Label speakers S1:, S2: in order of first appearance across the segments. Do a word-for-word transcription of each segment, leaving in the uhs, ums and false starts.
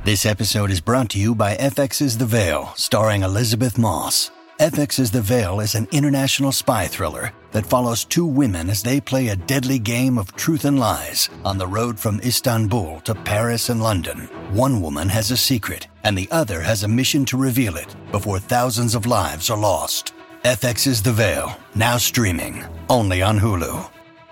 S1: This episode is brought to you by F X's The Veil, starring Elizabeth Moss. F X's The Veil is an international spy thriller that follows two women as they play a deadly game of truth and lies on the road from Istanbul to Paris and London. One woman has a secret, and the other has a mission to reveal it before thousands of lives are lost. F X's The Veil, now streaming, only on Hulu.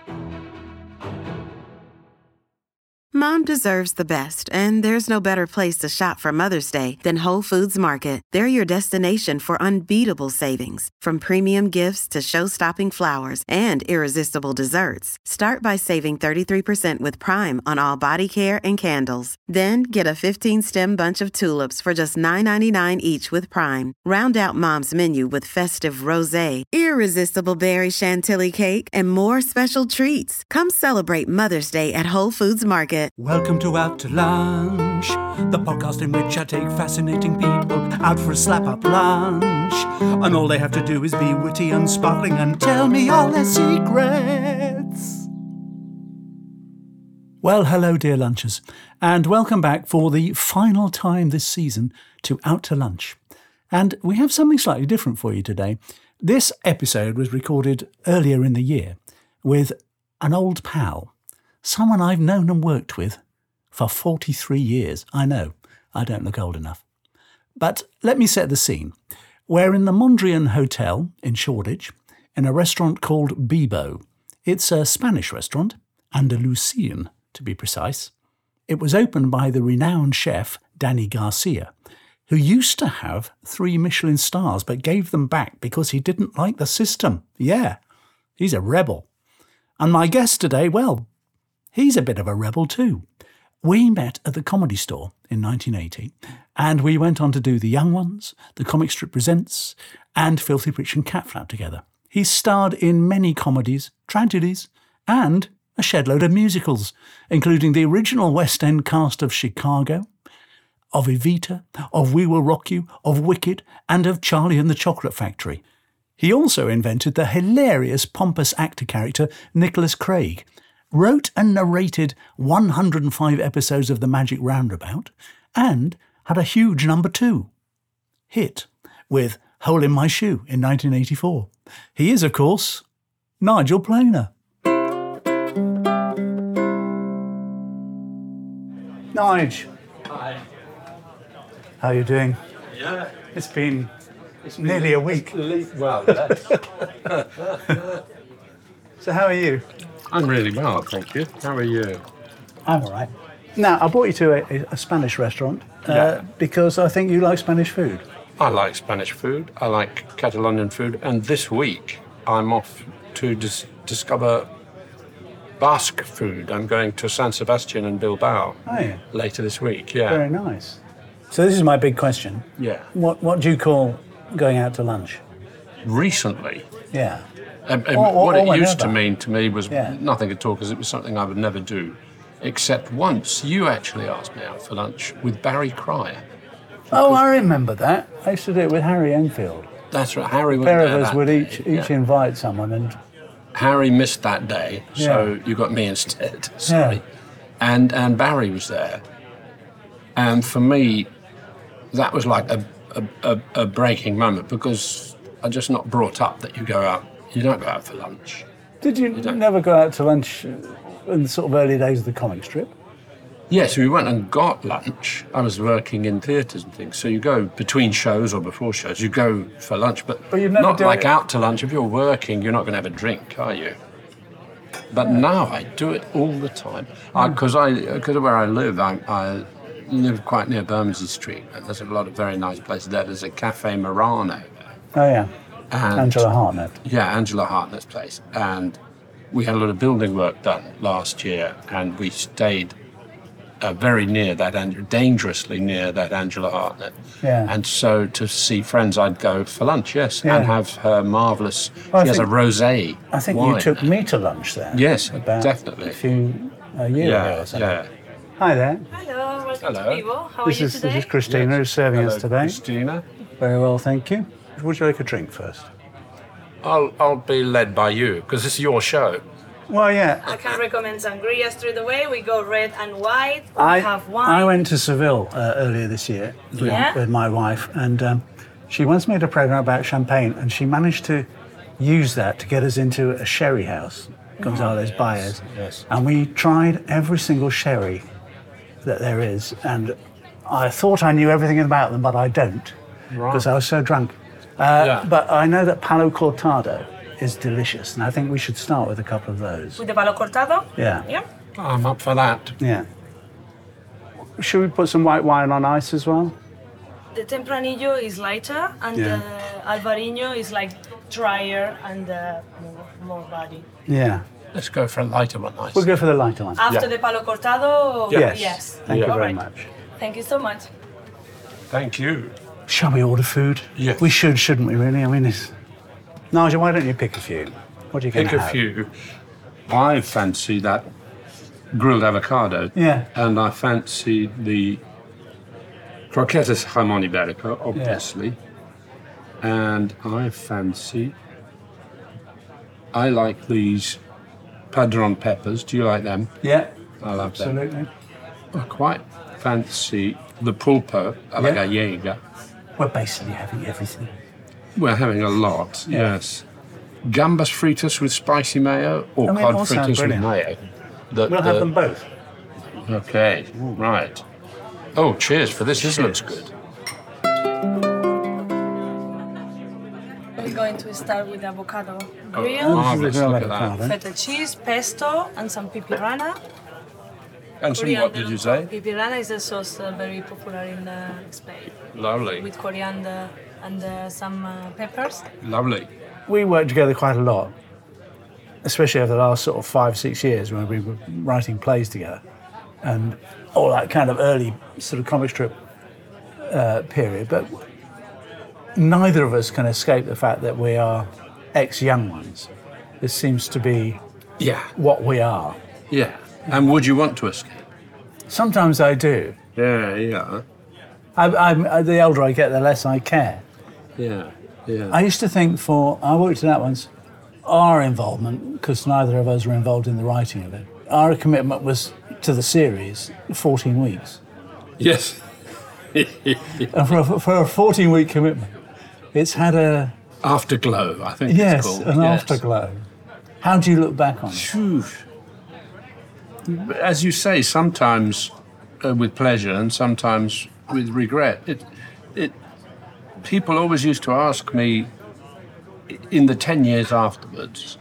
S2: Mom deserves the best, and there's no better place to shop for Mother's Day than Whole Foods Market. They're your destination for unbeatable savings, from premium gifts to show-stopping flowers and irresistible desserts. Start by saving thirty-three percent with Prime on all body care and candles. Then get a fifteen-stem bunch of tulips for just nine ninety-nine each with Prime. Round out Mom's menu with festive rosé, irresistible berry chantilly cake, and more special treats. Come celebrate Mother's Day at Whole Foods Market.
S3: Welcome to Out to Lunch, the podcast in which I take fascinating people out for a slap-up lunch. And all they have to do is be witty and sparkling and tell me all their secrets. Well, hello, dear lunchers, and welcome back for the final time this season to Out to Lunch. And we have something slightly different for you today. This episode was recorded earlier in the year with an old pal. Someone I've known and worked with for forty-three years. I know, I don't look old enough. But let me set the scene. We're in the Mondrian Hotel in Shoreditch, in a restaurant called Bibo. It's a Spanish restaurant, Andalusian to be precise. It was opened by the renowned chef Danny Garcia, who used to have three Michelin stars but gave them back because he didn't like the system. Yeah, he's a rebel. And my guest today, well, he's a bit of a rebel too. We met at the Comedy Store in nineteen eighty, and we went on to do The Young Ones, The Comic Strip Presents, and Filthy Rich and Catflap together. He's starred in many comedies, tragedies, and a shed load of musicals, including the original West End cast of Chicago, of Evita, of We Will Rock You, of Wicked, and of Charlie and the Chocolate Factory. He also invented the hilarious pompous actor character Nicholas Craig, wrote and narrated one hundred five episodes of The Magic Roundabout, and had a huge number two hit with Hole in My Shoe in nineteen eighty-four. He is, of course, Nigel Planer. Nige.
S4: Hi.
S3: How are you doing?
S4: Yeah.
S3: It's been, it's been nearly a week.
S4: Well, yes.
S3: So how are you?
S4: I'm really well, thank you. How are you?
S3: I'm all right. Now, I brought you to a, a Spanish restaurant uh,
S4: Yeah.
S3: because I think you like Spanish food.
S4: I like Spanish food. I like Catalonian food. And this week, I'm off to dis- discover Basque food. I'm going to San Sebastian and Bilbao
S3: Oh, yeah.
S4: later this week. Yeah.
S3: Very nice. So this is my big question.
S4: Yeah.
S3: What what do you call going out to lunch?
S4: Recently,
S3: Yeah.
S4: um, um,
S3: Or- or-
S4: what
S3: or
S4: it used to
S3: whenever.
S4: mean to me was
S3: Yeah.
S4: nothing at all, because it was something I would never do. Except once, you actually asked me out for lunch with Barry Cryer.
S3: Oh, I remember that. I used to do it with Harry Enfield.
S4: That's right. Harry
S3: A
S4: was
S3: pair of
S4: there
S3: us
S4: that
S3: would
S4: day.
S3: each each
S4: Yeah.
S3: invite someone, and
S4: Harry missed that day, so
S3: Yeah.
S4: you got me instead. Sorry. And and Barry was there. And for me, that was like a, a, a, a breaking moment, because I'm just not brought up that you go out, you don't go out for lunch.
S3: did you,
S4: don't-
S3: never go out to lunch in the sort of early days of the comic strip?
S4: Yes, we went and got lunch. I was working in theatres and things, so you go between shows or before shows, you go for lunch, but,
S3: But you'd never
S4: not
S3: do
S4: like
S3: it-
S4: out to lunch. If you're working, you're not going to have a drink, are you? But now I do it all the time. Because I, because of where I live, I, I live quite near Bermondsey Street, and there's a lot of very nice places there. There's a Cafe Murano there.
S3: Oh yeah,
S4: And
S3: Angela Hartnett.
S4: Yeah, Angela Hartnett's place. And we had a lot of building work done last year, and we stayed uh, very near that, and dangerously near that Angela Hartnett.
S3: Yeah.
S4: And so to see friends, I'd go for lunch, yes,
S3: Yeah.
S4: and have her marvellous,
S3: Well, I
S4: she has a
S3: think-
S4: rosé
S3: I think
S4: wine
S3: you took
S4: there.
S3: me to lunch there.
S4: Yes,
S3: about
S4: definitely.
S3: A few a year ago
S4: Yeah,
S3: or something.
S4: yeah.
S3: Hi there.
S5: Hello, welcome
S4: Hello.
S5: to Vivo. How
S3: This
S5: are you
S3: is
S5: today?
S3: this is Christina who's serving
S4: Hello,
S3: us today.
S4: Christina.
S3: Very well, thank you. Would you like a drink first?
S4: I'll, I'll be led by you, because this is your show.
S3: Well, yeah.
S5: I can recommend sangria straight away. We go red and white. We
S3: I,
S5: have wine.
S3: I went to Seville uh, earlier this year with,
S5: Yeah?
S3: with my wife, and um, she once made a program about champagne, and she managed to use that to get us into a sherry house, Gonzalez Baez.
S4: yes.
S3: And we tried every single sherry that there is, and I thought I knew everything about them, but I don't, because I was so drunk. Uh,
S4: Yeah.
S3: But I know that Palo Cortado is delicious, and I think we should start with a couple of those.
S5: With the palo cortado?
S3: Yeah.
S5: Yeah.
S4: I'm up for that.
S3: Yeah. Should we put some white wine on ice as well?
S5: The Tempranillo is lighter, and
S3: Yeah.
S5: the Alvarinho is like drier and uh, more, more body.
S3: Yeah.
S4: Let's go for a lighter one, nice.
S3: We'll go for the lighter one.
S5: After
S4: Yeah.
S5: the palo cortado,
S3: Yes.
S5: yes.
S3: Thank you
S4: Yeah.
S3: very
S5: Alright.
S3: much.
S5: Thank you so much.
S4: Thank you.
S3: Shall we order food?
S4: Yes.
S3: We should, shouldn't we, really? I mean, it's... Nigel, why don't you pick a few? What are you going
S4: Pick
S3: to
S4: a
S3: have?
S4: few. I fancy that grilled avocado.
S3: Yeah.
S4: And I fancy the croquetas jamón ibérico, obviously. And I fancy... I like these padron peppers. Do you like them?
S3: Yeah.
S4: I love them.
S3: Absolutely.
S4: I quite fancy the pulpo a la
S3: Yeah.
S4: gallega.
S3: We're basically having everything.
S4: We're having a lot,
S3: Yeah.
S4: yes. Gambas fritas with spicy mayo or
S3: I mean, it
S4: cod
S3: all sounds
S4: fritas with
S3: brilliant.
S4: mayo? The-
S3: We'll have
S4: the-
S3: them both.
S4: Okay, right. Oh, cheers for this. This looks good.
S5: We're going to start with avocado
S4: Oh,
S5: grill,
S4: marvellous,
S3: grilled
S4: look at that.
S3: avocado.
S5: feta cheese, pesto, and some pipirana.
S4: And some, what did you say?
S5: Pipirana is a sauce uh, very popular in uh, Spain,
S4: Lovely,
S5: with coriander and uh, some uh, peppers.
S4: lovely.
S3: We worked together quite a lot, especially over the last sort of five, six years when we were writing plays together. And all that kind of early sort of comic strip uh, period. But neither of us can escape the fact that we are ex-young ones. This seems to be
S4: Yeah,
S3: what we are.
S4: yeah. And would you want to escape?
S3: Sometimes I do.
S4: Yeah, yeah,
S3: I, I'm, uh, the older I get, the less I care.
S4: yeah, yeah.
S3: I used to think for, I worked in that once, our involvement, because neither of us were involved in the writing of it, our commitment was to the series fourteen weeks.
S4: Yes.
S3: And for a, for a fourteen week commitment, it's had a,
S4: Afterglow, I think
S3: yes,
S4: it's called.
S3: an
S4: Yes.
S3: afterglow. How do you look back on it?
S4: Phew. As you say, sometimes uh, with pleasure and sometimes with regret. It, it. People always used to ask me in the ten years afterwards,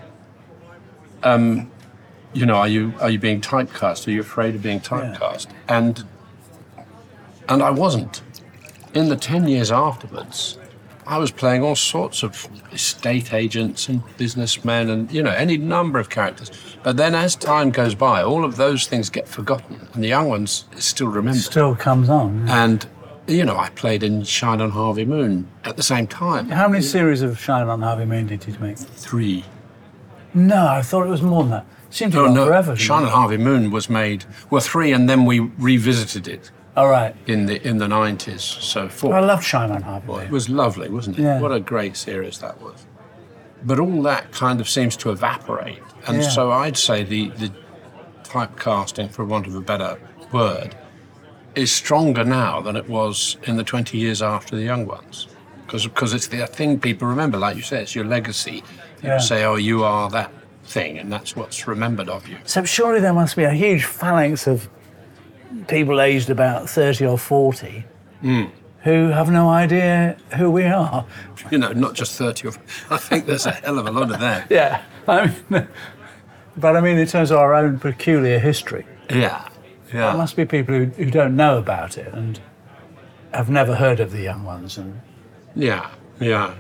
S4: um, you know, are you are you being typecast? Are you afraid of being typecast? And and I wasn't. In the ten years afterwards, I was playing all sorts of estate agents and businessmen and, you know, any number of characters. But then as time goes by, all of those things get forgotten and the young ones still remember.
S3: Still comes on.
S4: And, you know, I played in Shine on Harvey Moon at the same time.
S3: How many series of Shine on Harvey Moon did you make?
S4: Three.
S3: No, I thought it was more than that. It seemed to go
S4: Oh,
S3: on
S4: no,
S3: forever. didn't
S4: Shine
S3: it?
S4: on Harvey Moon was made, well, three, and then we revisited it
S3: All right.
S4: in the in the nineties. So four.
S3: I loved Shine on Harvey
S4: Well, it
S3: Moon.
S4: was lovely, wasn't it?
S3: Yeah.
S4: What a great series that was. But all that kind of seems to evaporate. And
S3: Yeah.
S4: so I'd say the, the typecasting, for want of a better word, is stronger now than it was in the twenty years after the young ones. Because it's the thing people remember, like you say, it's your legacy. People
S3: Yeah.
S4: say, oh, you are that thing, and that's what's remembered of you.
S3: So surely there must be a huge phalanx of people aged about thirty or forty
S4: Hmm.
S3: who have no idea who we are.
S4: You know, not just thirty or... I think there's a hell of a lot of that.
S3: Yeah. I mean, but I mean, in terms of our own peculiar history,
S4: Yeah,
S3: there
S4: yeah.
S3: must be people who, who don't know about it and have never heard of the young ones. And
S4: Yeah, yeah.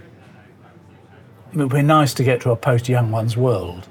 S3: it would be nice to get to a post-young ones world.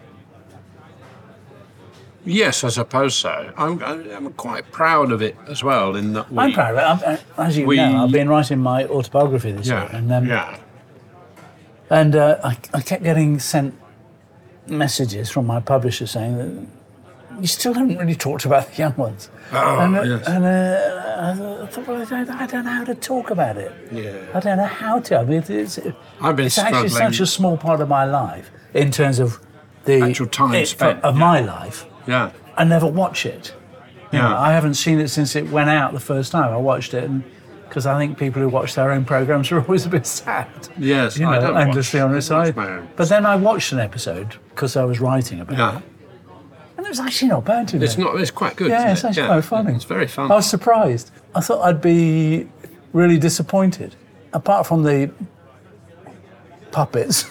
S4: Yes, I suppose so. I'm, I'm quite proud of it as well. In that we,
S3: I'm proud of it. I'm, uh, as you
S4: we-
S3: know, I've been writing my autobiography this year,
S4: Yeah,
S3: and um,
S4: yeah,
S3: and uh, I, I kept getting sent messages from my publisher saying that you still haven't really talked about the young ones.
S4: Oh,
S3: and uh,
S4: yes.
S3: and uh, I thought, well, I don't, I don't know how to talk about it.
S4: yeah.
S3: I don't know how to. I mean, it's,
S4: I've been
S3: it's actually
S4: struggling.
S3: such a small part of my life in terms of the
S4: Actual time
S3: it,
S4: spent,
S3: of
S4: yeah.
S3: my life.
S4: Yeah.
S3: I never watch it. You
S4: Yeah.
S3: know, I haven't seen it since it went out the first time. I watched it, and because I think people who watch their own programs are always a bit sad.
S4: Yes,
S3: you know,
S4: I don't
S3: endlessly
S4: watch,
S3: on
S4: I
S3: its
S4: don't
S3: side.
S4: watch my own.
S3: But then I watched an episode because I was writing about
S4: Yeah.
S3: it, and it was actually not bad to me.
S4: It's not. It's quite good.
S3: Yeah,
S4: isn't
S3: it's
S4: it?
S3: actually
S4: Yeah.
S3: quite funny.
S4: It's very fun.
S3: I was surprised. I thought I'd be really disappointed. Apart from the puppets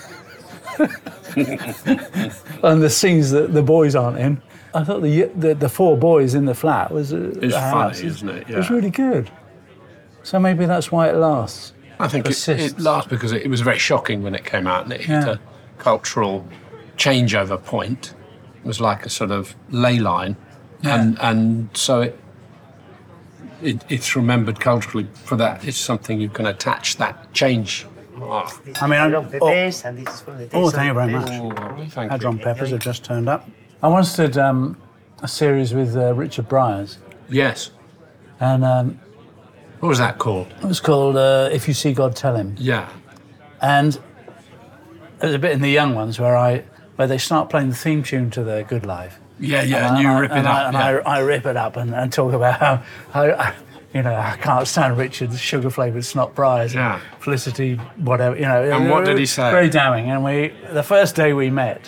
S3: and the scenes that the boys aren't in, I thought the the, the four boys in the flat was uh,
S4: It's
S3: the house,
S4: funny, isn't it?
S3: It was
S4: Yeah.
S3: really good. So maybe that's why it lasts.
S4: I think it,
S3: persists.
S4: it lasts because it, it was very shocking when it came out, and it hit
S3: Yeah.
S4: a cultural changeover point. It was like a sort of ley line, and and so it, it it's remembered culturally for that. It's something you can attach that change. Oh,
S3: I mean, I,
S6: Long
S3: oh,
S6: peppers, and this is for the taste
S3: oh,
S6: of
S3: thank you very
S6: the
S3: much.
S6: peppers.
S4: thank you.
S3: Hadron peppers have just turned up. I once did um, a series with uh, Richard Bryars,
S4: Yes.
S3: and um,
S4: What was that called?
S3: it was called uh, "If You See God, Tell Him."
S4: Yeah.
S3: And there's a bit in the young ones where I where they start playing the theme tune to The Good Life.
S4: Yeah, yeah,
S3: And
S4: and you
S3: I,
S4: rip it
S3: and
S4: up.
S3: I, and
S4: yeah.
S3: I, I rip it up and, and talk about how, how I, you know, I can't stand Richard's sugar-flavoured snot fries.
S4: Yeah.
S3: Felicity, whatever, you know.
S4: And what did he say?
S3: Very damning. And we, the first day we met,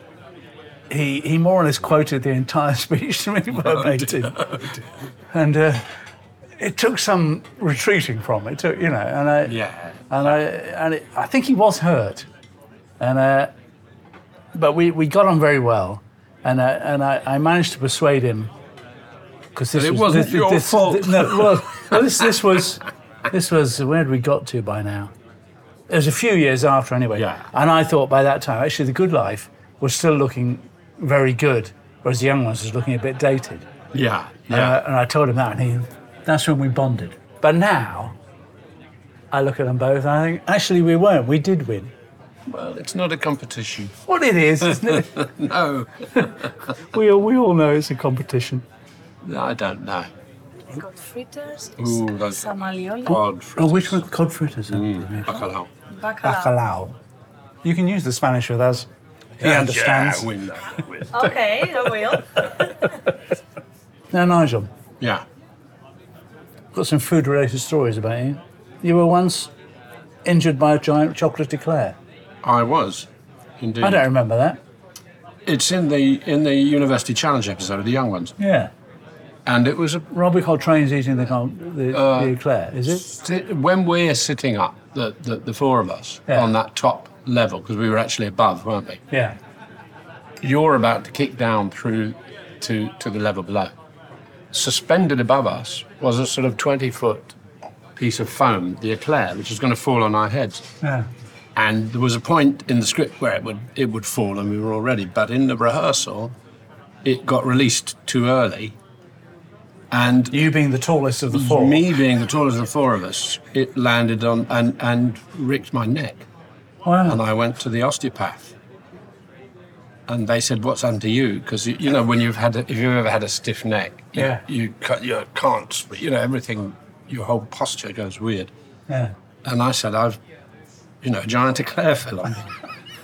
S3: he he more or less quoted the entire speech to me verbatim. And uh, it took some retreating from it, took, you know, and I,
S4: Yeah.
S3: and I, and it, I think he was hurt, and uh, but we, we got on very well, and uh, and I, I managed to persuade him because this
S4: But it
S3: was,
S4: wasn't
S3: this,
S4: your
S3: this,
S4: fault.
S3: this- no, well, well, this this was this was where had we got to by now? It was a few years after anyway,
S4: Yeah.
S3: and I thought by that time actually The Good Life was still looking very good, whereas The Young Ones was looking a bit dated.
S4: Yeah.
S3: And,
S4: Yeah.
S3: I, and I told him that, and he, that's when we bonded. But now, I look at them both, and I think, actually, we weren't. We did win.
S4: Well, it's not a competition.
S3: What it is, isn't it?
S4: No.
S3: we, all, we all know it's a competition.
S4: I don't know.
S5: I got fritters,
S4: Ooh, those
S5: samalioli,
S4: cod
S3: Oh, which one? Cod fritters.
S4: Mm. Bacalao.
S5: bacalao.
S3: Bacalao. You can use the Spanish with us. He understands.
S4: Yeah, we know. we-
S5: Okay, I will.
S3: Now, Nigel,
S4: yeah.
S3: got some food-related stories about you. You were once injured by a giant chocolate eclair.
S4: I was. Indeed.
S3: I don't remember that.
S4: It's in the in the University Challenge episode of The Young Ones,
S3: Yeah.
S4: and it was a,
S3: Robbie Coltrane's eating the, con- the,
S4: Uh,
S3: the eclair, is it?
S4: sit- when we're sitting up, the the, the four of us
S3: Yeah.
S4: on that top level, because we were actually above, weren't we?
S3: Yeah.
S4: You're about to kick down through to to the level below. Suspended above us was a sort of twenty foot piece of foam, the eclair, which was going to fall on our heads.
S3: Yeah.
S4: And there was a point in the script where it would it would fall, and we were all ready. But in the rehearsal, it got released too early, and
S3: You being the tallest of the four.
S4: me being the tallest of the four of us, it landed on and and ricked my neck,
S3: Wow.
S4: and I went to the osteopath. And they said, "What's happened to you?" Because you, you know, when you've had, a, if you've ever had a stiff neck, you,
S3: Yeah.
S4: you, ca- you can't, you know, everything, your whole posture goes weird.
S3: Yeah.
S4: And I said, "I've, you know, a giant eclair fell on me."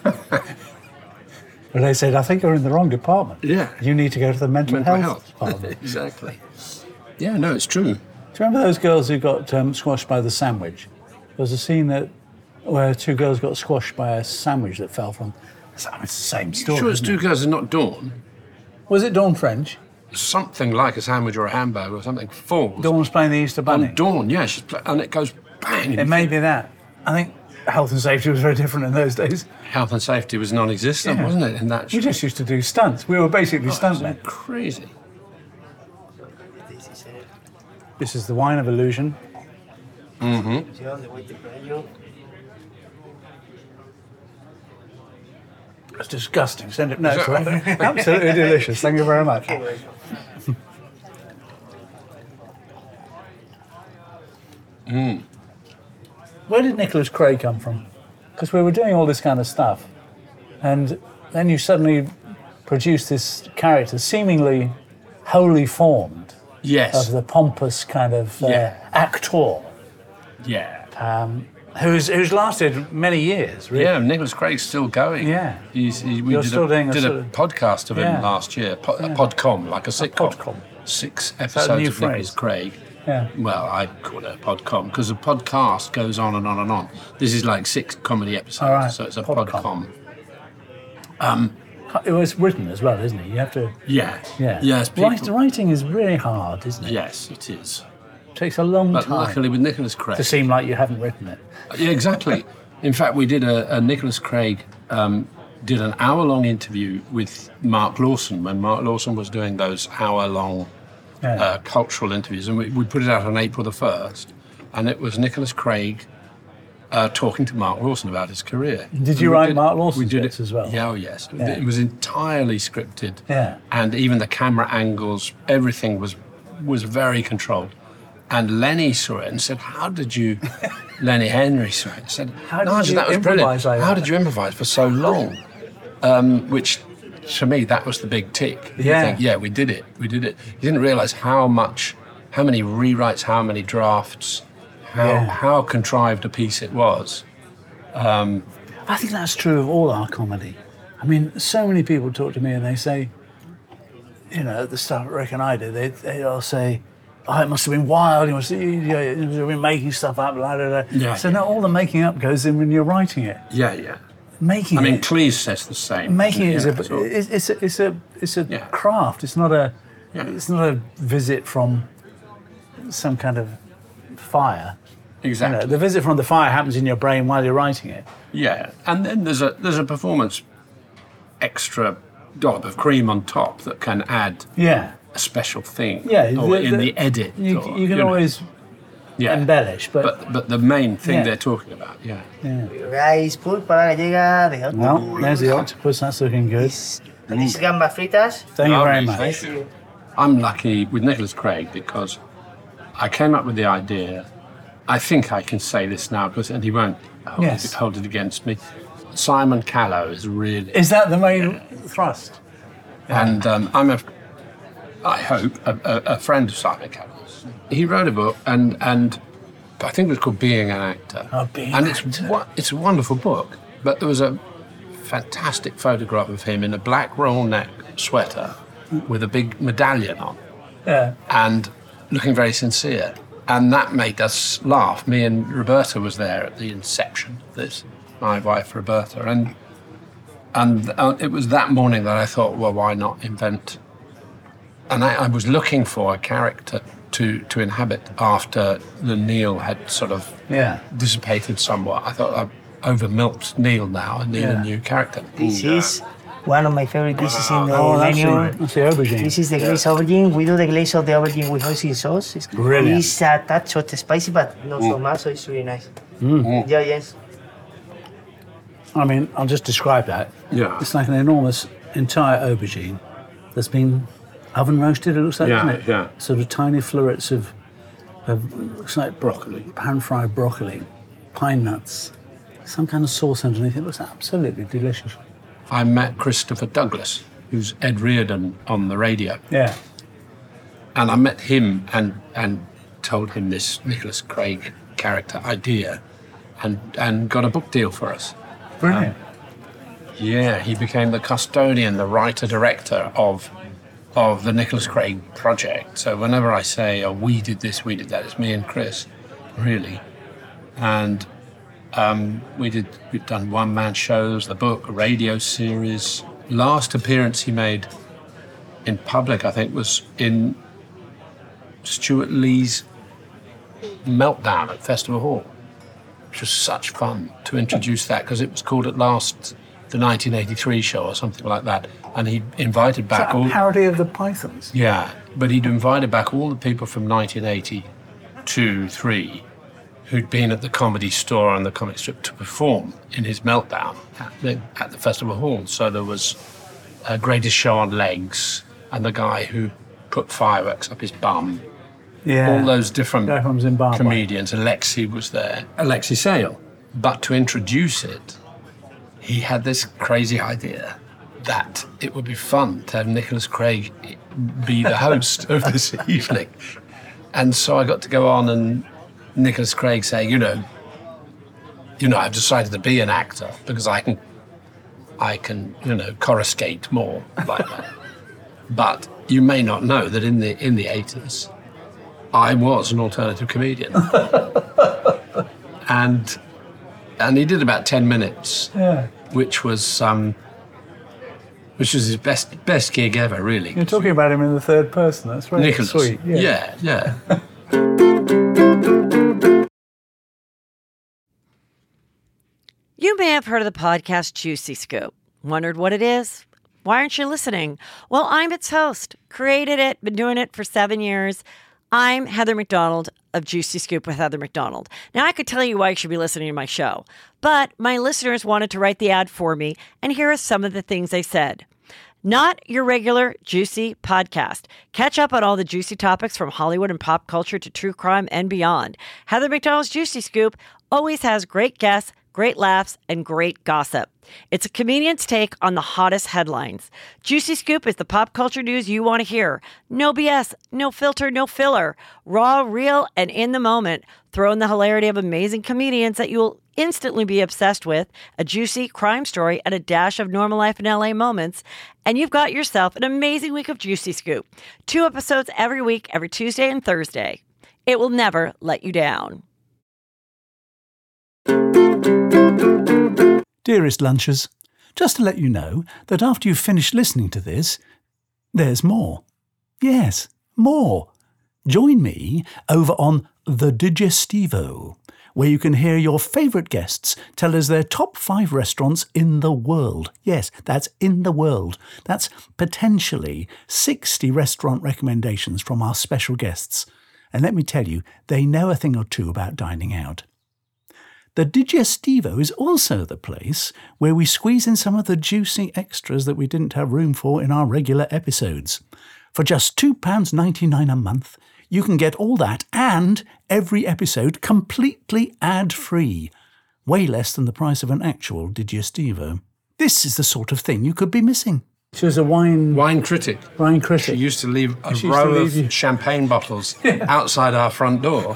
S3: But they said, I think you're in the wrong department.
S4: Yeah.
S3: You need to go to the mental,
S4: Mental
S3: health,
S4: health.
S3: department.
S4: Exactly. Yeah, no, it's true.
S3: Do you remember those girls who got um, squashed by the sandwich? There was a scene that where two girls got squashed by a sandwich that fell from. It's the same story.
S4: Sure, it's
S3: isn't
S4: two
S3: it?
S4: girls and not Dawn.
S3: Was it Dawn French?
S4: Something like a sandwich or a hamburger or something falls.
S3: Dawn was playing the Easter Bunny.
S4: On Dawn, yeah, she's pla- and it goes bang.
S3: It may be that. I think health and safety was very different in those days.
S4: Health and safety was non-existent,
S3: Yeah.
S4: wasn't it? In that
S3: We just used to do stunts. We were basically stuntmen.
S4: crazy.
S6: This is it.
S3: This is the wine of illusion.
S6: John, the way to play you.
S3: It's disgusting. Send it. No, it's all right. Absolutely delicious. Thank you very much. Where did Nicholas Craig come from? Because we were doing all this kind of stuff, and then you suddenly produced this character, seemingly wholly formed
S4: Yes.
S3: of the pompous kind of uh,
S4: Yeah.
S3: actor.
S4: yeah.
S3: Um, Who's who's lasted many years, really.
S4: Yeah, Nicholas Craig's still going.
S3: Yeah.
S4: He's, he, we
S3: You're
S4: did,
S3: still
S4: a,
S3: doing a
S4: did
S3: sort
S4: a
S3: of-
S4: podcast of him
S3: Yeah.
S4: last year, po-
S3: Yeah.
S4: a podcom, like a sitcom.
S3: podcom.
S4: Six
S3: a
S4: episodes
S3: new
S4: of Nicholas
S3: phrase?
S4: Craig.
S3: Yeah.
S4: Well, I call it a podcom because a podcast goes on and on and on. This is like six comedy episodes,
S3: All right.
S4: so it's a
S3: Podcom.
S4: podcom.
S3: It was written as well, isn't it? You have to.
S4: Yeah.
S3: Yeah.
S4: Yes. People,
S3: Write, writing is really hard, isn't it?
S4: Yes, it is.
S3: It takes a long
S4: But
S3: time
S4: luckily with Nicholas Craig.
S3: to seem like you haven't written it.
S4: Yeah, exactly. In fact, we did a, a Nicholas Craig um, did an hour-long interview with Mark Lawson when Mark Lawson was doing those hour-long
S3: Yeah.
S4: uh, cultural interviews, and we, we put it out on April the first, and it was Nicholas Craig uh, talking to Mark Lawson about his career.
S3: Did you
S4: And we
S3: write Mark Lawson's
S4: we did
S3: bits
S4: it
S3: as well?
S4: Yeah, oh yes.
S3: Yeah.
S4: It was entirely scripted,
S3: Yeah.
S4: and even the camera angles, everything was was very controlled. And Lenny saw it and said, "How did you?" Lenny Henry saw it and said,
S3: How did
S4: "Nigel,
S3: you
S4: that was brilliant.
S3: improvise like
S4: How
S3: that?"
S4: did you improvise for so long?" Um, which, to me, that was the big tick. You
S3: Yeah.
S4: think, yeah, we did it. We did it. You didn't realise how much, how many rewrites, how many drafts, how
S3: Yeah.
S4: how contrived a piece it was.
S3: I think that's true of all our comedy. I mean, so many people talk to me and they say, you know, the stuff Rick and I did, they, they all say, oh, it must have been wild, you must have, you, you must have been making stuff up, blah, blah, blah.
S4: Yeah,
S3: so
S4: yeah.
S3: no, all the making up goes in when you're writing it.
S4: Yeah, yeah.
S3: Making
S4: I mean,
S3: it,
S4: Cleese says the same.
S3: making it is
S4: Yeah,
S3: a,
S4: so-
S3: it's, it's a, it's a, it's a
S4: Yeah.
S3: craft. It's not a,
S4: Yeah.
S3: it's not a visit from some kind of fire. You
S4: exactly.
S3: know, the visit from the fire happens in your brain while you're writing it.
S4: Yeah, and then there's a there's a performance extra dollop of cream on top that can add
S3: Yeah.
S4: a special thing.
S3: Yeah,
S4: or
S3: the-
S4: in
S3: the-
S4: the edit.
S3: You,
S4: or,
S3: you can
S4: know.
S3: always
S4: yeah.
S3: embellish, but,
S4: But but the main thing
S3: Yeah.
S4: they're talking about, yeah.
S6: Rice, pulpa a la gallega, de
S3: well, there's the octopus. That's looking good.
S6: This, this gambas fritas.
S3: Thank you very
S4: Lovely,
S3: much.
S4: thank you. I'm lucky with Nicholas Craig because I came up with the idea. I think I can say this now because and he won't hold,
S3: Yes.
S4: it, hold it against me. Simon Callow is really
S3: Is that the main thrust?
S4: And um, I'm a, I hope, a, a, a friend of Simon Cowell's. He wrote a book, and and I think it was called Being an Actor.
S3: Oh, Being
S4: and
S3: an
S4: it's
S3: Actor.
S4: wa- it's a wonderful book. But there was a fantastic photograph of him in a black roll neck sweater with a big medallion on,
S3: Yeah.
S4: and looking very sincere. And that made us laugh. Me and Roberta was there at the inception of this, my wife Roberta, and. And uh, it was that morning that I thought, well, why not invent? And I, I was looking for a character to, to inhabit after the Neil had sort of
S3: Yeah.
S4: dissipated somewhat. I thought I've over-milked Neil now and need
S3: Yeah.
S4: a new character.
S6: This is one of my favorite dishes in the
S3: Oh, that's
S6: menu.
S3: the, that's the aubergine.
S6: This is the glazed aubergine. We do the glaze of the aubergine with hoisin sauce. It's,
S3: Brilliant.
S6: it's a touch of spicy, but not so much, so it's really nice. Yeah, yes.
S3: I mean, I'll just describe that.
S4: Yeah.
S3: It's like an enormous entire aubergine that's been oven roasted, it looks like,
S4: Yeah,
S3: doesn't it?
S4: yeah.
S3: Sort of tiny florets of, of looks like broccoli, pan-fried broccoli, pine nuts, some kind of sauce underneath. It looks absolutely delicious.
S4: I met Christopher Douglas, who's Ed Reardon on the radio.
S3: Yeah.
S4: And I met him and and told him this Nicholas Craig character idea and, and got a book deal for us.
S3: Brilliant.
S4: Yeah, he became the custodian, the writer-director of of the Nicholas Craig project. So whenever I say, oh, we did this, we did that, it's me and Chris, really. And um, we did, we've done one-man shows, the book, a radio series. Last appearance he made in public, I think, was in Stuart Lee's Meltdown at Festival Hall, which was such fun to introduce that because it was called at last the nineteen eighty-three show or something like that. And he invited
S3: Is
S4: back
S3: that
S4: all...
S3: a parody of the Pythons?
S4: Yeah, but he'd invited back all the people from nineteen eighty-two, three, who'd been at the Comedy Store and the Comic Strip to perform in his Meltdown at the, at the Festival Hall. So there was a Greatest Show on Legs and the guy who put fireworks up his bum.
S3: Yeah.
S4: All those different
S3: Guy from Zimbabwe.
S4: comedians. Alexi was there. Alexi Sale. But to introduce it, he had this crazy idea that it would be fun to have Nicholas Craig be the host of this evening. And so I got to go on and Nicholas Craig say, you know, you know, I've decided to be an actor because I can, I can, you know, coruscate more like that. But you may not know that in the in the eighties, I was an alternative comedian, and and he did about ten minutes,
S3: Yeah.
S4: which was um, which was his best best gig ever, really.
S3: You're talking about him in the third person. That's very
S4: Nicholas,
S3: sweet.
S4: yeah, yeah.
S7: You may have heard of the podcast Juicy Scoop. Wondered what it is? Why aren't you listening? Well, I'm its host. Created it, been doing it for seven years. I'm Heather McDonald of Juicy Scoop with Heather McDonald. Now, I could tell you why you should be listening to my show, but my listeners wanted to write the ad for me, and here are some of the things they said. Not your regular juicy podcast. Catch up on all the juicy topics from Hollywood and pop culture to true crime and beyond. Heather McDonald's Juicy Scoop always has great guests, great laughs, and great gossip. It's a comedian's take on the hottest headlines. Juicy Scoop is the pop culture news you want to hear. No B S, no filter, no filler. Raw, real, and in the moment. Throw in the hilarity of amazing comedians that you'll instantly be obsessed with, a juicy crime story, and a dash of normal life in L A moments, and you've got yourself an amazing week of Juicy Scoop. Two episodes every week, every Tuesday and Thursday. It will never let you down.
S3: Dearest lunchers, just to let you know that after you've finished listening to this, there's more. Yes, more. Join me over on The Digestivo, where you can hear your favourite guests tell us their top five restaurants in the world. Yes, that's in the world. That's potentially sixty restaurant recommendations from our special guests. And let me tell you, they know a thing or two about dining out. The Digestivo is also the place where we squeeze in some of the juicy extras that we didn't have room for in our regular episodes. For just two pounds ninety-nine a month, you can get all that and every episode completely ad-free. Way less than the price of an actual Digestivo. This is the sort of thing you could be missing. She was a wine...
S4: Wine critic.
S3: Wine critic.
S4: She used to leave a
S3: She used to
S4: row
S3: leave
S4: of
S3: you-
S4: champagne bottles outside our front door.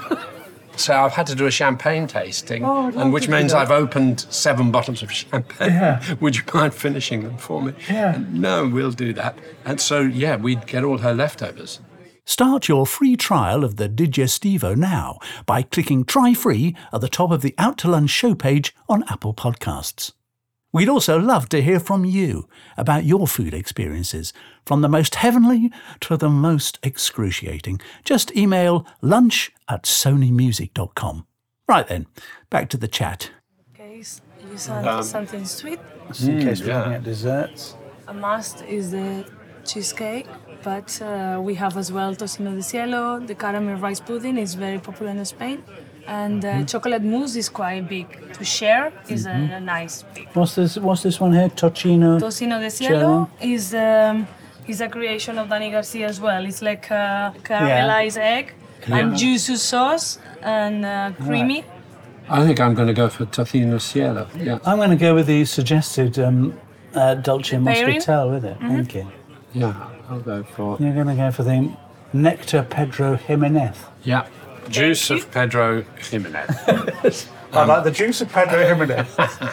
S4: So I've had to do a champagne tasting,
S3: Oh, I'd love
S4: and which
S3: to do
S4: means
S3: that.
S4: I've opened seven bottles of champagne.
S3: Yeah.
S4: Would you mind finishing them for me?
S3: Yeah.
S4: And no, we'll do that. And so, yeah, we'd get all her leftovers.
S3: Start your free trial of the Digestivo now by clicking Try Free at the top of the Out to Lunch show page on Apple Podcasts. We'd also love to hear from you about your food experiences, from the most heavenly to the most excruciating. Just email lunch at sony music dot com. Right then, back to the chat.
S5: Okay, s- you said something sweet.
S3: Just in case we're
S4: yeah.
S3: looking at desserts.
S5: A must is the cheesecake, but uh, we have as well tocino de cielo. The caramel rice pudding is very popular in Spain, and uh, chocolate mousse is quite big. To share is a, a nice big.
S3: What's this? What's this one here? Tocino.
S5: Tocino de cielo is um, is a creation of Dani Garcia as well. It's like a caramelized egg and yuzu sauce and uh, creamy.
S4: I think I'm going to go for Tocino Cielo. Yeah.
S3: I'm going to go with the suggested um, uh, Dolce
S5: Pairing?
S3: Moscatel with it. Thank you.
S4: Yeah, I'll go for...
S3: You're going to go for the Nectar Pedro Jimenez.
S4: Yeah. Juice of Pedro Jimenez.
S3: I like the juice of Pedro Jimenez.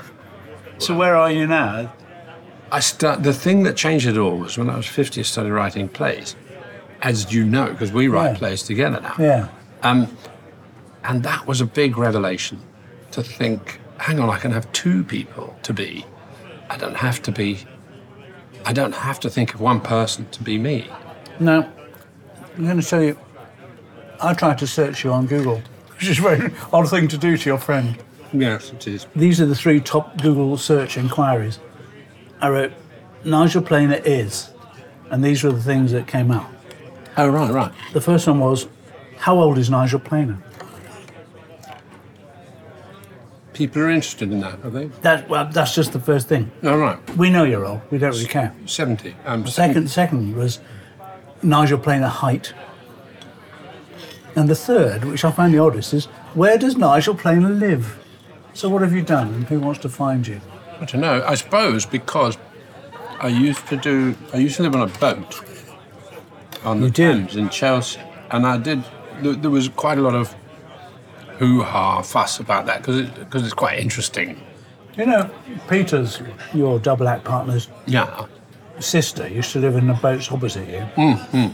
S3: So where are you now?
S4: I start, the thing that changed it all was when I was fifty, I started writing plays, as you know, because we write
S3: Yeah.
S4: plays together now.
S3: Yeah.
S4: Um, and that was a big revelation to think, hang on, I can have two people to be. I don't have to be, I don't have to think of one person to be me.
S3: No, I'm going to tell you, I tried to search you on Google, which is a very odd thing to do to your friend.
S4: Yes, it is.
S3: These are the three top Google search inquiries. I wrote, Nigel Planer is, and these were the things that came up.
S4: Oh, right, right.
S3: The first one was, how old is Nigel Planer?
S4: People are interested in that, are they?
S3: That, well, that's just the first thing.
S4: Oh, right.
S3: We know you're old, we don't really care.
S4: seventy. Um,
S3: The second, second was Nigel Planer height. And the third, which I find the oddest, is where does Nigel Planer live? So what have you done and who wants to find you?
S4: I don't know. I suppose because I used to do. I used to live on a boat on the
S3: You did?
S4: Thames in Chelsea, and I did. There, there was quite a lot of hoo-ha fuss about that because it, because it's quite interesting.
S3: You know, Peter's, your double act partner's
S4: Yeah.
S3: sister, used to live in the boats opposite you. Mm-hmm.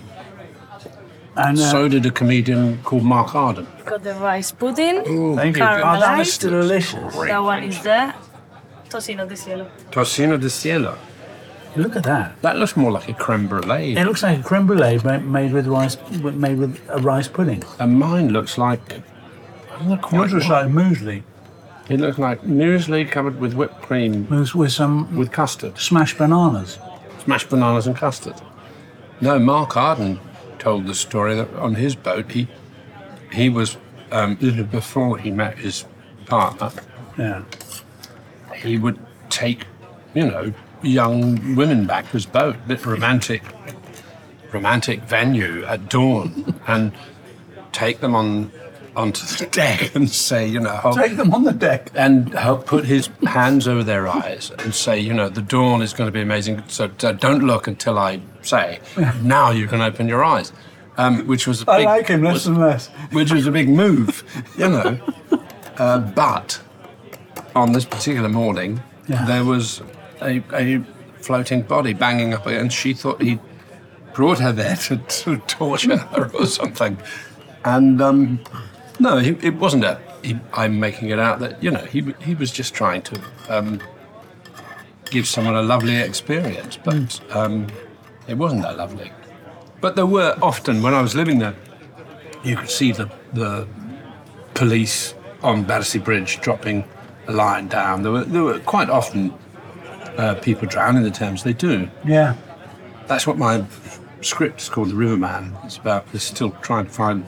S3: And uh,
S4: So did a comedian called Mark Arden.
S5: Got the rice pudding.
S3: thank you. Oh, that was
S5: Caramelized.
S3: delicious.
S4: Great.
S5: That one is there. Tocino di cielo.
S4: Tocino di cielo.
S3: Look at that.
S4: That looks more like a creme brulee.
S3: It looks like a creme brulee ma- made with rice, made with a rice pudding.
S4: And mine looks like... I don't know quite
S3: Yours looks
S4: what.
S3: like muesli
S4: It looks like muesli covered with whipped cream
S3: with, with some
S4: with custard.
S3: smashed bananas.
S4: Smashed bananas and custard. No, Mark Arden told the story that on his boat, he he was, um, before he met his partner,
S3: Yeah.
S4: he would take, you know, young women back to his boat, bit romantic, romantic venue at dawn, and take them on onto the deck and say, you know, hold,
S3: Take them on the deck.
S4: and help put his hands over their eyes and say, you know, the dawn is going to be amazing. So, so don't look until I say, now you can open your eyes, um, which was a
S3: I
S4: big,
S3: like him less
S4: was-
S3: and less.
S4: which was a big move, you know. Uh, but on this particular morning,
S3: Yeah.
S4: there was a, a floating body banging up, and she thought he brought her there to, to torture her or something. And um, no, he, it wasn't a. He, I'm making it out that you know he he was just trying to um, give someone a lovely experience, but um, it wasn't that lovely. But there were often when I was living there, you could see the the police on Battersea Bridge dropping a line down. There were there were quite often uh, people drown in the Thames. They do.
S3: Yeah.
S4: That's what my script is called, The Riverman. It's about they're still trying to find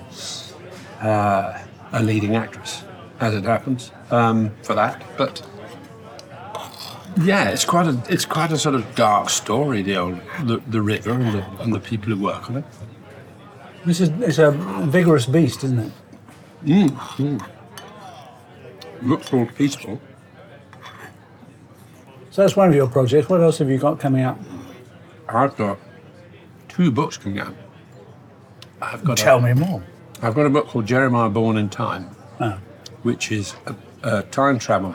S4: uh, a leading actress, as it happens, um, for that. But yeah, it's quite a it's quite a sort of dark story. The old the, the river and the, and the people who work on it.
S3: This is it's a vigorous beast, isn't it?
S4: Looks all peaceful.
S3: So that's one of your projects. What else have you got coming up?
S4: I've got two books coming out. I've got
S3: Tell
S4: a,
S3: me more.
S4: I've got a book called Jeremiah Born in Time,
S3: Oh.
S4: which is a, a time travel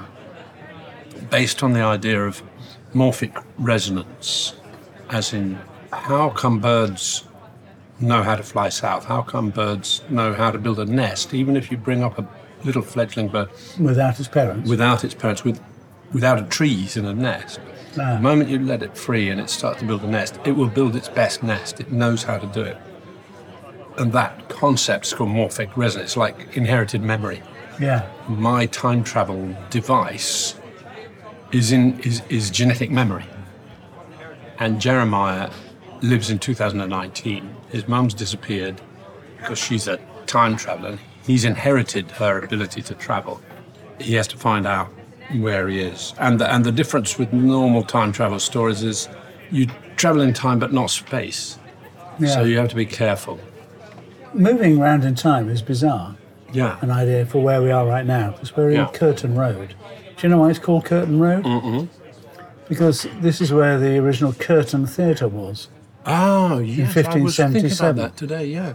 S4: based on the idea of morphic resonance, as in how come birds know how to fly south? How come birds know how to build a nest, even if you bring up a little fledgling bird
S3: Without its parents.
S4: without its parents, with, without a trees in a nest?
S3: Ah.
S4: The moment you let it free and it starts to build a nest, it will build its best nest. It knows how to do it. And that concept is called morphic resonance. It's like inherited memory.
S3: Yeah.
S4: My time travel device is in is, is genetic memory. And Jeremiah lives in two thousand nineteen. His mum's disappeared because she's a time traveler. He's inherited her ability to travel. He has to find out where he is. And the, and the difference with normal time travel stories is you travel in time but not space.
S3: Yeah.
S4: So you have to be careful.
S3: Moving around in time is bizarre.
S4: Yeah.
S3: An idea for where we are right now, because we're in
S4: Yeah.
S3: Curtain Road. Do you know why it's called Curtain Road? Mm-mm. Because this is where the original Curtain Theatre was.
S4: Oh, yes, I was thinking
S3: fifteen seventy-seven.
S4: about that today, yeah.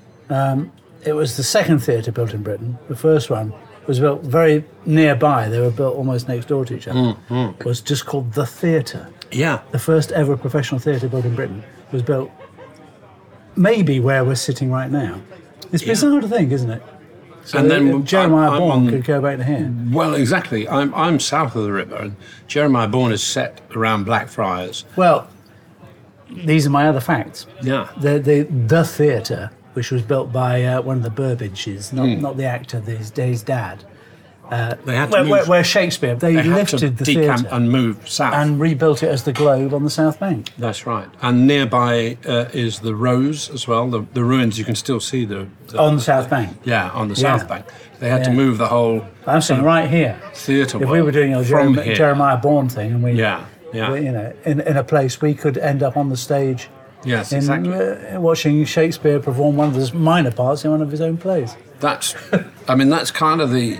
S3: It was the second theatre built in Britain. The first one was built very nearby. They were built almost next door to each other.
S4: Mm-hmm.
S3: It was just called The Theatre.
S4: Yeah.
S3: The first ever professional theatre built in Britain was built maybe where we're sitting right now. It's
S4: Yeah.
S3: bizarre to think, isn't it? So
S4: And then
S3: uh, Jeremiah
S4: I'm- I'm
S3: Bourne
S4: on-
S3: could go back to here.
S4: Well, exactly. I'm I'm south of the river, and Jeremiah Bourne is set around Blackfriars.
S3: Well, these are my other facts.
S4: Yeah.
S3: The the the theatre, which was built by uh, one of the Burbidges, not
S4: Hmm.
S3: not the actor, his, his dad.
S4: They had to
S3: Where,
S4: move,
S3: where, where Shakespeare, they,
S4: they had
S3: lifted
S4: to
S3: the
S4: decamp
S3: theatre
S4: and move south.
S3: and rebuilt it as the Globe on the South Bank.
S4: That's right. And nearby uh, is the Rose as well. The, the ruins, you can still see the, the
S3: On the South Bank.
S4: yeah on the
S3: Yeah.
S4: south bank. They had to
S3: Yeah.
S4: move the whole
S3: I'm saying right here.
S4: theatre.
S3: If we were doing a
S4: from
S3: Jerem-
S4: here.
S3: Jeremiah Bourne thing, and we,
S4: Yeah, yeah.
S3: we, you know, in, in a place we could end up on the stage,
S4: Yes,
S3: in,
S4: exactly.
S3: uh, watching Shakespeare perform one of his minor parts in one of his own plays.
S4: That's, I mean, that's kind of the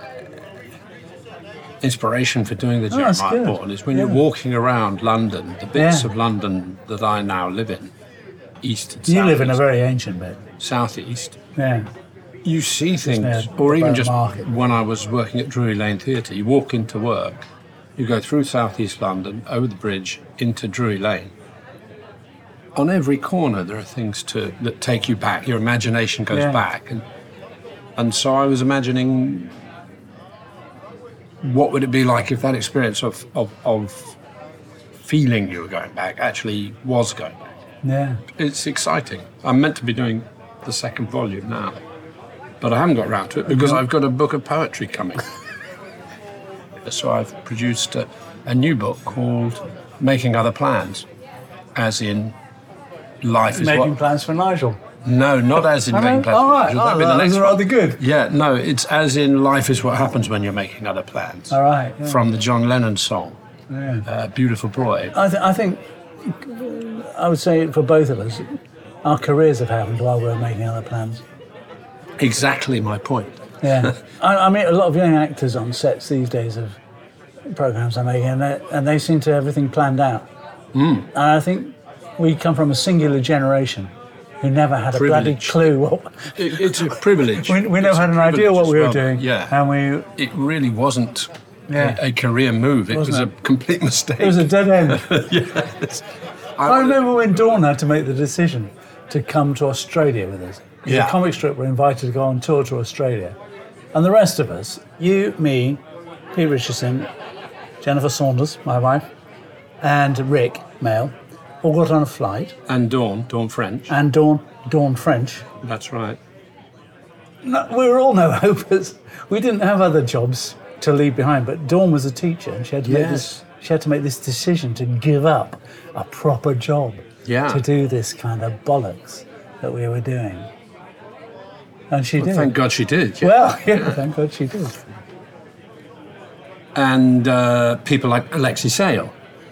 S4: inspiration for doing the
S3: Oh, that's
S4: Jeremiah
S3: good.
S4: Bourne, is when
S3: Yeah.
S4: you're walking around London, the bits
S3: Yeah.
S4: of London that I now live in, east and
S3: You live in a
S4: southeast,
S3: very ancient bit.
S4: southeast,
S3: Yeah.
S4: You see things,
S3: near
S4: or
S3: the
S4: even
S3: Borough
S4: just
S3: Market.
S4: when I was working at Drury Lane Theatre, you walk into work, you go through South East London, over the bridge, into Drury Lane. On every corner there are things to that take you back, your imagination goes
S3: Yeah.
S4: back. And, and so I was imagining what would it be like if that experience of, of, of feeling you were going back actually was going back.
S3: Yeah.
S4: It's exciting. I'm meant to be doing the second volume now, but I haven't got around to it because I've got a book of poetry coming. So I've produced a, a new book called Making Other Plans, as in life is
S3: Making
S4: what...
S3: plans for Nigel.
S4: No, not as in
S3: Oh,
S4: making
S3: no?
S4: plans.
S3: Oh, right.
S4: That'd
S3: Oh,
S4: be the
S3: that
S4: next
S3: was
S4: one.
S3: rather good.
S4: Yeah, no, it's as in life is what happens when you're making other plans.
S3: All right. Yeah.
S4: From the John Lennon song,
S3: Yeah.
S4: uh, Beautiful Boy.
S3: I, th- I think I would say for both of us, our careers have happened while we were making other plans.
S4: Exactly my point.
S3: Yeah. I, I meet a lot of young actors on sets these days of programs I'm making, and they, and they seem to have everything planned out.
S4: Mm.
S3: And I think we come from a singular generation who never had a bloody
S4: Privilege.
S3: clue what.
S4: It, it's a privilege.
S3: We, we never
S4: It's a
S3: had an idea
S4: privilege
S3: what
S4: as
S3: we were
S4: well.
S3: doing.
S4: Yeah.
S3: And we.
S4: It really wasn't
S3: Yeah.
S4: a, a career move. It
S3: Wasn't
S4: was
S3: it?
S4: a complete mistake.
S3: It was a dead end.
S4: yes.
S3: I remember when Dawn had to make the decision to come to Australia with us.
S4: Yeah.
S3: The comic strip were invited to go on tour to Australia. And the rest of us, you, me, Pete Richardson, Jennifer Saunders, my wife, and Rick Mail, all got on a flight.
S4: And Dawn, Dawn French.
S3: And Dawn, Dawn French.
S4: That's right.
S3: No, we were all no-hopers. We didn't have other jobs to leave behind, but Dawn was a teacher and she had to make this,
S4: Yes.
S3: she had to make this decision to give up a proper job
S4: Yeah.
S3: to do this kind of bollocks that we were doing. And she
S4: Well,
S3: did.
S4: thank God she did. yeah.
S3: Well, yeah, thank God she did.
S4: And uh, people like Alexei Sayle,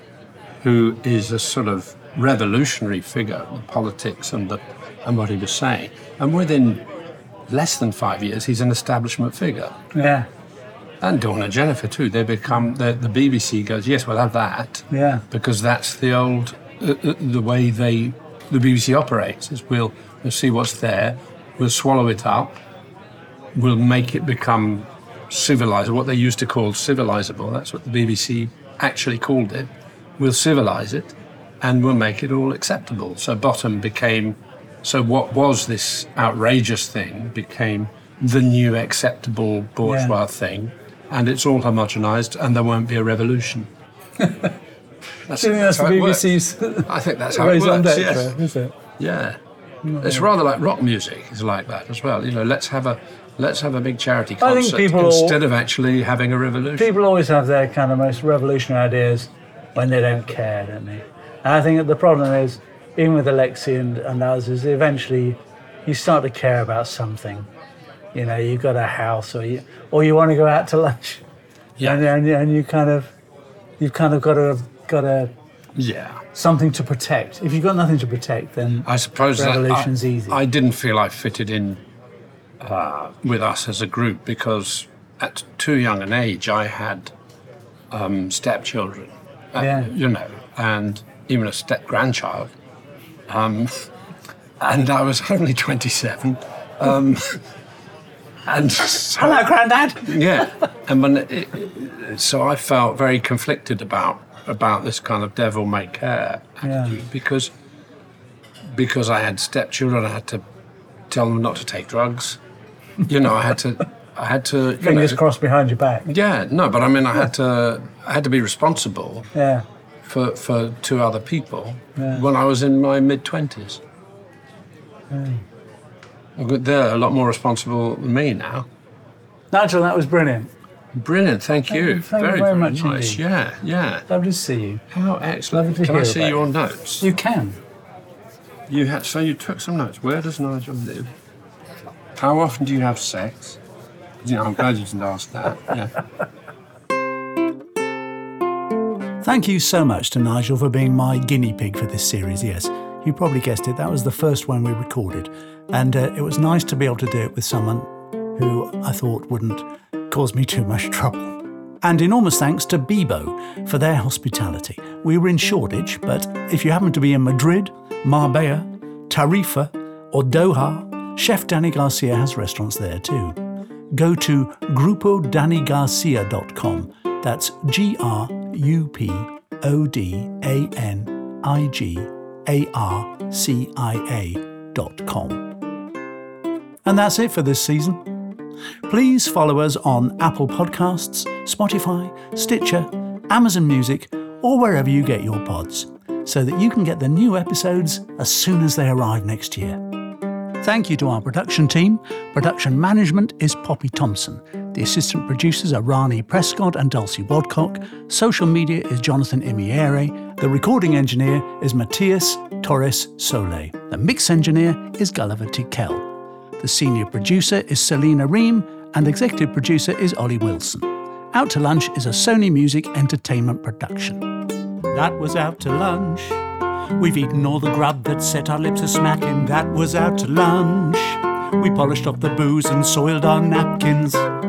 S4: who is a sort of revolutionary figure in politics and, the, and what he was saying. And within less than five years, he's an establishment figure.
S3: Yeah,
S4: And Dawn and Jennifer too. They become, the, the B B C goes, yes, we'll have that.
S3: yeah.
S4: Because that's the old, uh, uh, the way they, the B B C operates, is we'll, we'll see what's there, we'll swallow it up, we'll make it become civilized, what they used to call civilizable. That's what the B B C actually called it. We'll civilize it and we'll make it all acceptable. So Bottom became, so what was this outrageous thing became the new acceptable bourgeois
S3: Yeah.
S4: thing, and it's all homogenized and there won't be a revolution. That's,
S3: Do you think that's the
S4: how it works.
S3: B B C's
S4: I think that's how it
S3: raison
S4: works,
S3: d'etre,
S4: yes.
S3: is it?
S4: Yeah. It's rather like rock music is like that as well. You know, let's have a let's have a big charity
S3: I think
S4: concert
S3: people all-
S4: instead of actually having a revolution.
S3: People always have their kind of most revolutionary ideas when they don't care, don't they? And I think that the problem is, even with Alexei and, and others, is eventually you start to care about something. You know, you've got a house, or you or you want to go out to lunch,
S4: Yeah.
S3: and, and and you kind of you've kind of got to got a
S4: Yeah.
S3: something to protect. If you've got nothing to protect, then
S4: I suppose that
S3: revolution's
S4: I,
S3: easy.
S4: I didn't feel I fitted in uh, with us as a group because at too young an age I had um, stepchildren, uh,
S3: Yeah.
S4: you know, and even a step grandchild. Um, and I was only twenty-seven. Um, and so,
S3: Hello, Grandad.
S4: yeah, and when it, it, so I felt very conflicted about about this kind of devil may care
S3: Yeah.
S4: attitude because because I had stepchildren, I had to tell them not to take drugs. You know, I had to, I had to. You
S3: Fingers
S4: know,
S3: crossed behind your back.
S4: Yeah, no, but I mean, I had to, I had to be responsible
S3: Yeah.
S4: for for two other people
S3: Yeah.
S4: when I was in my mid twenties. They're a lot more responsible than me now.
S3: Nigel, that was brilliant.
S4: Brilliant, thank you.
S3: you, thank you
S4: very,
S3: very
S4: very
S3: much
S4: nice.
S3: indeed.
S4: Yeah, yeah.
S3: Lovely to see you.
S4: How excellent.
S3: Lovely to
S4: Can I
S3: hear
S4: see
S3: about
S4: your
S3: you.
S4: notes?
S3: You can.
S4: You had so you took some notes. Where does Nigel live? How often do you have sex? You know, I'm glad you didn't ask that. Yeah.
S3: Thank you so much to Nigel for being my guinea pig for this series. Yes, you probably guessed it. That was the first one we recorded. And uh, it was nice to be able to do it with someone who I thought wouldn't cause me too much trouble. And enormous thanks to Bebo for their hospitality. We were in Shoreditch, but if you happen to be in Madrid, Marbella, Tarifa or Doha, Chef Danny Garcia has restaurants there too. Go to grupo danny garcia dot com. That's G R U P O D A N I G A R C I A dot com. And that's it for this season. Please follow us on Apple Podcasts, Spotify, Stitcher, Amazon Music, or wherever you get your pods, so that you can get the new episodes as soon as they arrive next year. Thank you to our production team. Production management is Poppy Thompson. The assistant producers are Rani Prescott and Dulcie Wadcock. Social media is Jonathan Imiere. The recording engineer is Matthias Torres Sole. The mix engineer is Gulliver Tikel. The senior producer is Selena Ream, and executive producer is Ollie Wilson. Out to Lunch is a Sony Music Entertainment production. That was Out to Lunch. We've eaten all the grub that set our lips a-smacking. That was Out to Lunch. We polished off the booze and soiled our napkins.